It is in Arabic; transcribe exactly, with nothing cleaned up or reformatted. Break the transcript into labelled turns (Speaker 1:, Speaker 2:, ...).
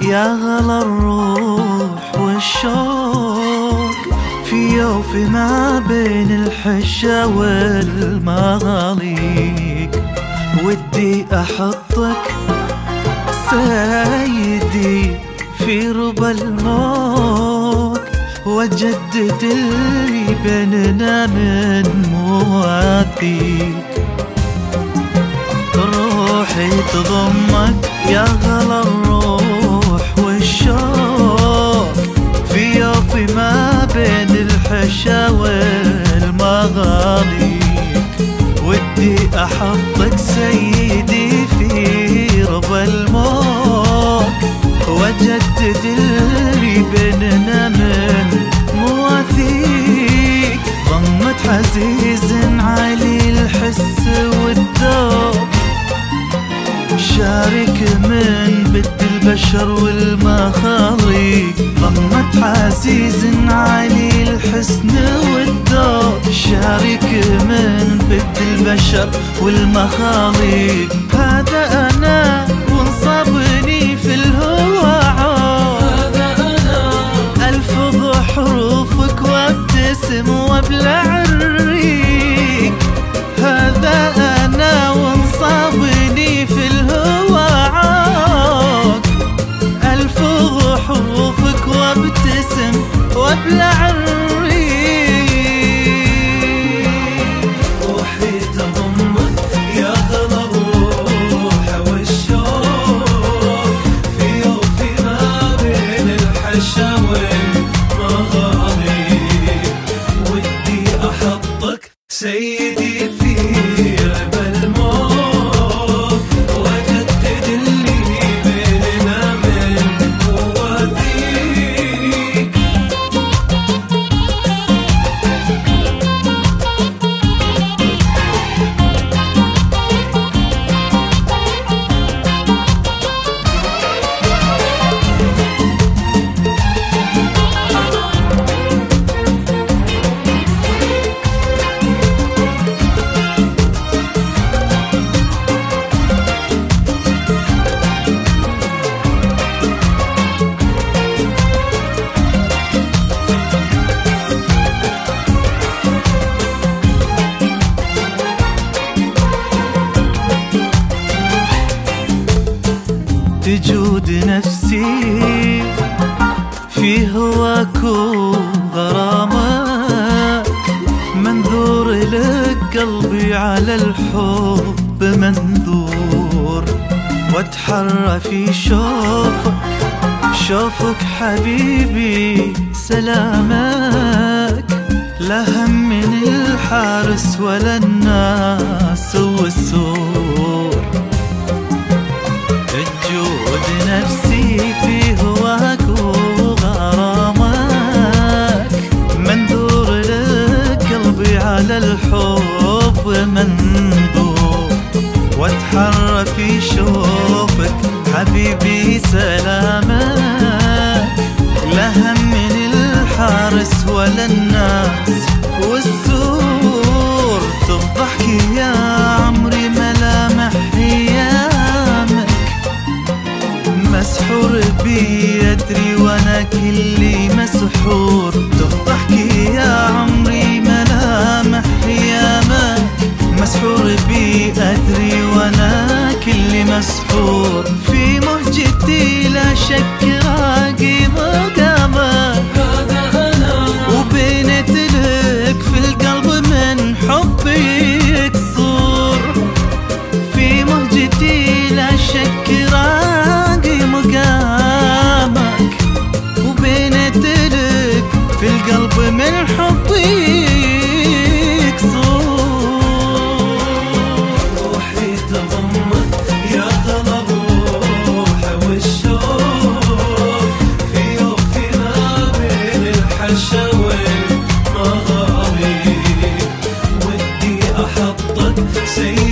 Speaker 1: يا غلا الروح والشوق في وفي ما بين الحشا والمغاليق. ودي أحطك سيدي في ربى الموج وجدد اللي بيننا من مواثيق. روحي تضمك يا غلا الروح والشوق في وفي ما بين الحشا والمغاليق. ودي أحطك سيدي في ربى الموج وجدد اللي بيننا من مواثيق. ضمت عزيز علي الحس والذوق شارك من بد البشر والمخاليق. ضمت عزيز علي الحسن والذوق شارك من بد البشر والمخاليق. هذا أنا وانصابني في الهوى عود، ألفظ حروفك وابتسم وابلع الريق. هذا أنا وانصابني في الهوى عود، ألفظ حروفك وابتسم وابلع الريق. روحي تضمك يا غلا الروح والشوق في وفي ما بين الحشا والمغاليق. ودي أحطك سيدي في ربى الموج وجدد اللي بيننا من مواثيق. تجود نفسي في هواك وغرامك، منذور لك قلبي على الحب منذور. واتحرى في شوفك شوفك حبيبي سلامك، لا هم من الحارس ولا الناس والسور. تجود نفسي في هواك وغرامك، منذور لك قلبي على الحب منذور. واتحرى في شوفك حبيبي سلامك، لا هم من الحارس ولا الناس والسور. تضحكي يا عمري ملامح ايامك، مسحور بي أدري وانا كلي مسحور. تضحكي يا عمري ملامح ايامك، مسحور بي أدري وانا كلي مسحور. في مهجتي لا شك راقي مقامك، وبينت لك في القلب من حبي يكسور. في مهجتي لا شك راقي مقامك، وبينت لك في القلب من حبي يكسور. روحي تضمك يا غلا الروح والشوق في وفي ما بين الحشا والمغاليق. ودي أحطك سيدي